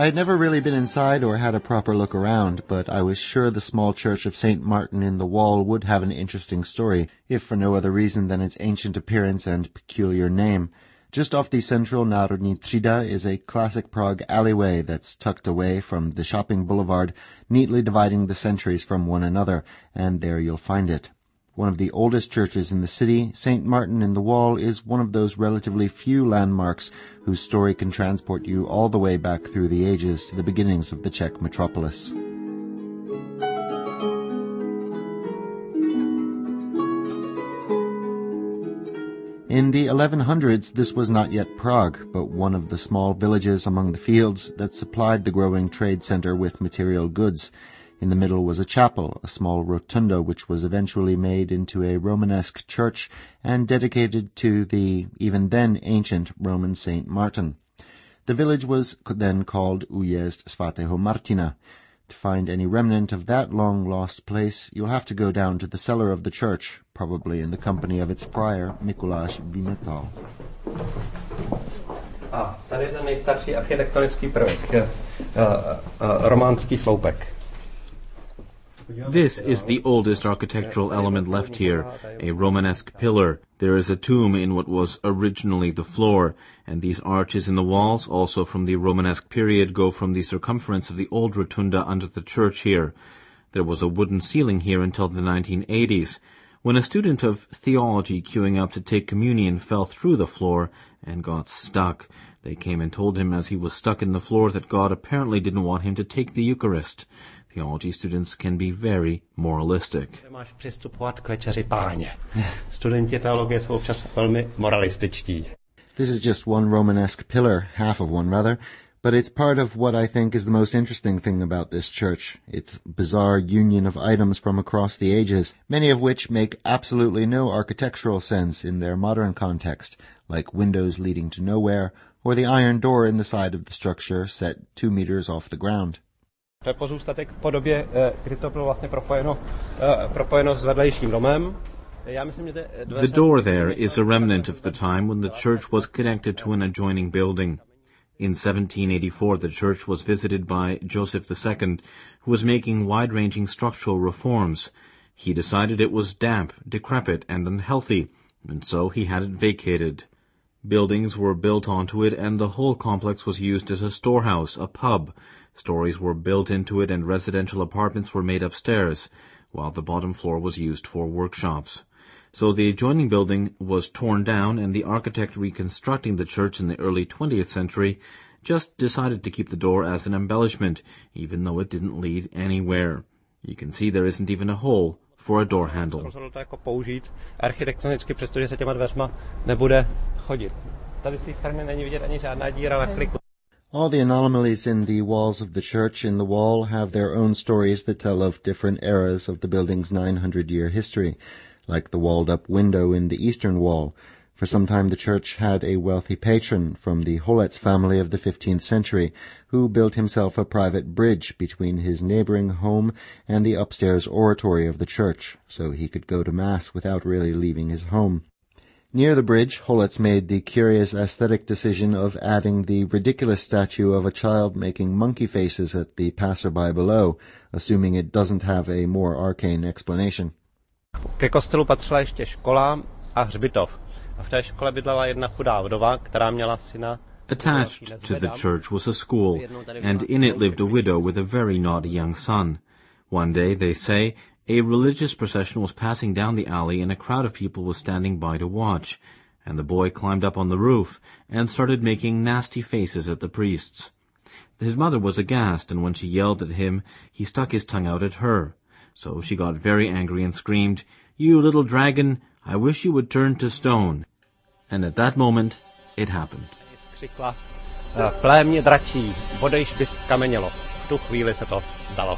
I had never really been inside or had a proper look around, but I was sure the small church of St. Martin in the Wall would have an interesting story, if for no other reason than its ancient appearance and peculiar name. Just off the central Národní třída is a classic Prague alleyway that's tucked away from the shopping boulevard, neatly dividing the centuries from one another, and there you'll find it. One of the oldest churches in the city, St. Martin in the Wall is one of those relatively few landmarks whose story can transport you all the way back through the ages to the beginnings of the Czech metropolis. In the 1100s, this was not yet Prague, but one of the small villages among the fields that supplied the growing trade center with material goods. In the middle was a chapel, a small rotunda which was eventually made into a Romanesque church and dedicated to the, even then, ancient Roman St. Martin. The village was then called Újezd svatého Martina. To find any remnant of that long-lost place, you'll have to go down to the cellar of the church, probably in the company of its friar, Mikuláš Vymetal. A tady je ten nejstarší architektonický prvek, románský sloupek. This is the oldest architectural element left here, a Romanesque pillar. There is a tomb in what was originally the floor, and these arches in the walls, also from the Romanesque period, go from the circumference of the old rotunda under the church here. There was a wooden ceiling here until the 1980s, when a student of theology queuing up to take communion fell through the floor and got stuck. They came and told him as he was stuck in the floor that God apparently didn't want him to take the Eucharist. Theology students can be very moralistic. Máš přistupovat k večeři Páně. Studenti teologie jsou občas velmi moralističtí. This is just one Romanesque pillar, half of one rather, but it's part of what I think is the most interesting thing about this church, its bizarre union of items from across the ages, many of which make absolutely no architectural sense in their modern context, like windows leading to nowhere, or the iron door in the side of the structure set 2 meters off the ground. To je pozůstatek po době, kdy to bylo vlastně propojeno s vedlejším domem. The door there is a remnant of the time when the church was connected to an adjoining building. In 1784, the church was visited by Joseph II, who was making wide-ranging structural reforms. He decided it was damp, decrepit, and unhealthy, and so he had it vacated. Buildings were built onto it, and the whole complex was used as a storehouse, a pub. Stories were built into it, and residential apartments were made upstairs, while the bottom floor was used for workshops. So the adjoining building was torn down, and the architect reconstructing the church in the early 20th century just decided to keep the door as an embellishment, even though it didn't lead anywhere. You can see there isn't even a hole for a door handle. Rozhodl to jako použít architektonicky, přestože se těma dveřma nebude chodit. Tady z té strany není vidět ani žádná díra na kliku. All the anomalies in the walls of the church in the Wall have their own stories that tell of different eras of the building's 900-year history, like the walled-up window in the eastern wall. For some time the church had a wealthy patron from the Holec family of the 15th century, who built himself a private bridge between his neighboring home and the upstairs oratory of the church, so he could go to Mass without really leaving his home. Near the bridge, Holec made the curious aesthetic decision of adding the ridiculous statue of a child making monkey faces at the passerby below, assuming it doesn't have a more arcane explanation. Ke kostelu patřila ještě škola a hřbitov. A v té škole bydlela jedna chudá vdova, která měla syna. Attached to the church was a school, and in it lived a widow with a very naughty young son. One day, they say, a religious procession was passing down the alley and a crowd of people was standing by to watch, and the boy climbed up on the roof and started making nasty faces at the priests. His mother was aghast, and when she yelled at him, he stuck his tongue out at her. So she got very angry and screamed, "You little dragon, I wish you would turn to stone." And at that moment, it happened. Skřikla, plémě dračí, bodejš bys skamenělo. V tu chvíli se to stalo.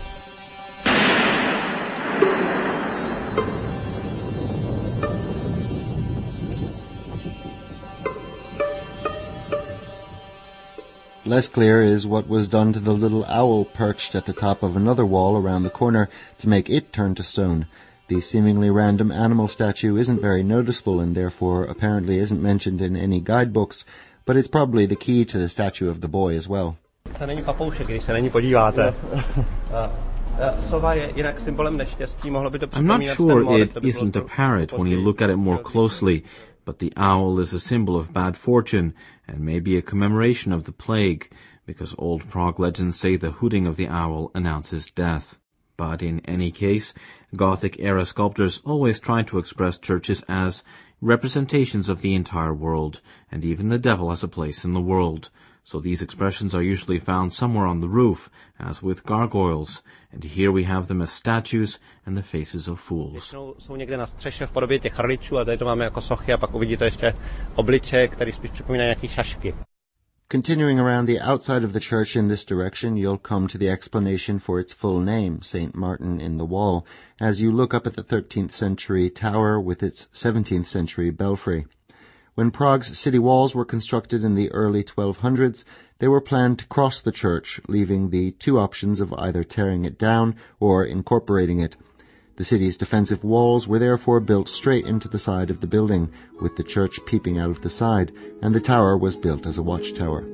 Less clear is what was done to the little owl perched at the top of another wall around the corner to make it turn to stone. The seemingly random animal statue isn't very noticeable and therefore apparently isn't mentioned in any guidebooks, but it's probably the key to the statue of the boy as well. To není papoušek, když se na ní podíváte. Sova je jinak symbolem neštěstí, mohlo by to připomínat I'm not sure it isn't a parrot when you look at it more closely, but the owl is a symbol of bad fortune and maybe a commemoration of the plague, because old Prague legends say the hooting of the owl announces death. But in any case, Gothic-era sculptors always tried to express churches as representations of the entire world, and even the devil has a place in the world. So these expressions are usually found somewhere on the roof, as with gargoyles, and here we have them as statues and the faces of fools. Jsou někde na střeše v podobě těch chrličů a tady to máme jako sochy a pak uvidíte ještě obličeje, které spíš připomínají nějaký šašky. Continuing around the outside of the church in this direction, you'll come to the explanation for its full name, St. Martin in the Wall, as you look up at the 13th century tower with its 17th century belfry. When Prague's city walls were constructed in the early 1200s, they were planned to cross the church, leaving the two options of either tearing it down or incorporating it. The city's defensive walls were therefore built straight into the side of the building, with the church peeping out of the side, and the tower was built as a watchtower.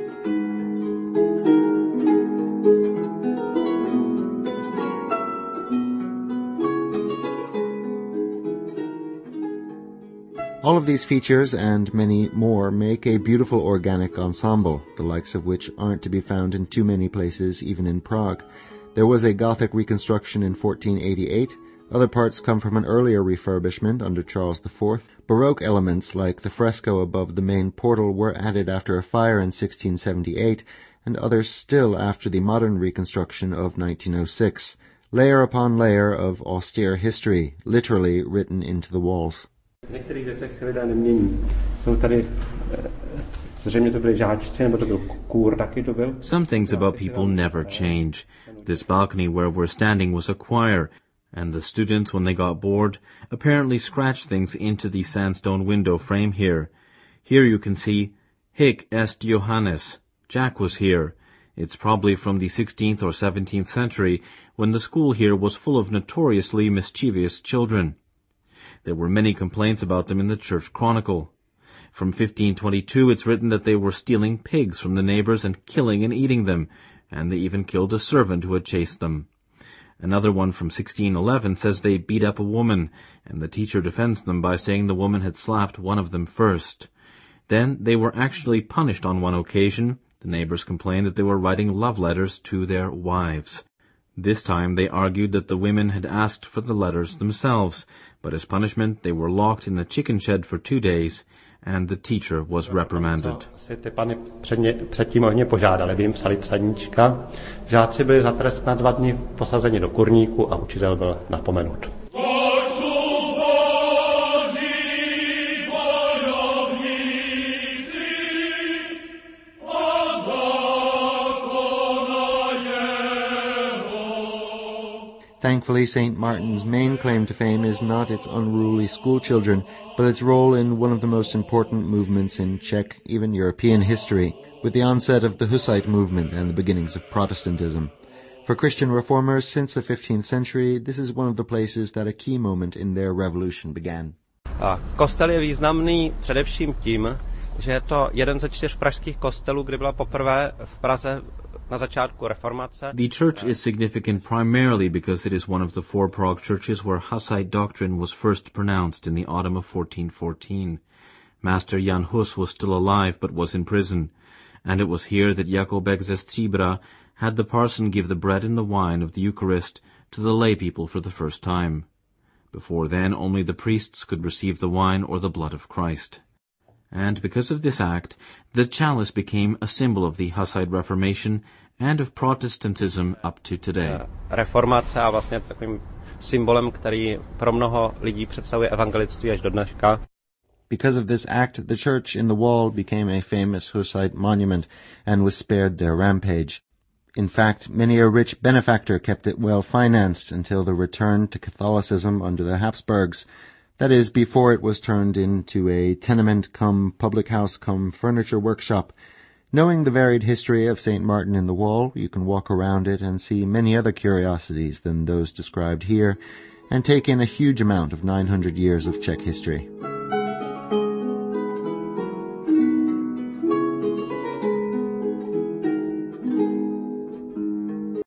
All of these features and many more make a beautiful organic ensemble, the likes of which aren't to be found in too many places, even in Prague. There was a Gothic reconstruction in 1488. Other parts come from an earlier refurbishment under Charles IV. Baroque elements like the fresco above the main portal were added after a fire in 1678, and others still after the modern reconstruction of 1906. Layer upon layer of austere history, literally written into the walls. V některých věcech se lidé nemění. Jsou tady zřejmě to byli žáčci, nebo to byl kůr, taky to byl. Some things about people never change. This balcony where we're standing was a choir, and the students, when they got bored, apparently scratched things into the sandstone window frame here. Here you can see, Hic est Johannes. Jack was here. It's probably from the 16th or 17th century, when the school here was full of notoriously mischievous children. There were many complaints about them in the church chronicle. From 1522 it's written that they were stealing pigs from the neighbors and killing and eating them, and they even killed a servant who had chased them. Another one from 1611 says they beat up a woman, and the teacher defends them by saying the woman had slapped one of them first. Then they were actually punished on one occasion. The neighbors complained that they were writing love letters to their wives. This time they argued that the women had asked for the letters themselves, but as punishment they were locked in the chicken shed for 2 days, and the teacher was reprimanded. Si ty pany předtím hodně požádali, by jim psali psaníčka. Žáci byli za trest na 2 dny posazeni do kurníku a učitel byl napomenut. Thankfully, St. Martin's main claim to fame is not its unruly schoolchildren, but its role in one of the most important movements in Czech, even European history, with the onset of the Hussite movement and the beginnings of Protestantism. For Christian reformers since the 15th century, this is one of the places that a key moment in their revolution began. Kostel je významný především tím, že je to jeden ze 4 pražských kostelů, kdy byla poprvé v Praze na začátku reformace. The church is significant primarily because it is one of the 4 Prague churches where Hussite doctrine was first pronounced in the autumn of 1414. Master Jan Hus was still alive but was in prison, and it was here that Jakobek ze Stříbra had the parson give the bread and the wine of the Eucharist to the lay people for the first time. Before then, only the priests could receive the wine or the blood of Christ. And because of this act, the chalice became a symbol of the Hussite Reformation and of Protestantism up to today. Reformace a vlastně takovým symbolem, který pro mnoho lidí představuje evangelictví až do dneška. Because of this act, the church in the wall became a famous Hussite monument and was spared their rampage. In fact, many a rich benefactor kept it well financed until the return to Catholicism under the Habsburgs. That is, before it was turned into a tenement-cum-public house-cum-furniture workshop. Knowing the varied history of St. Martin in the Wall, you can walk around it and see many other curiosities than those described here, and take in a huge amount of 900 years of Czech history.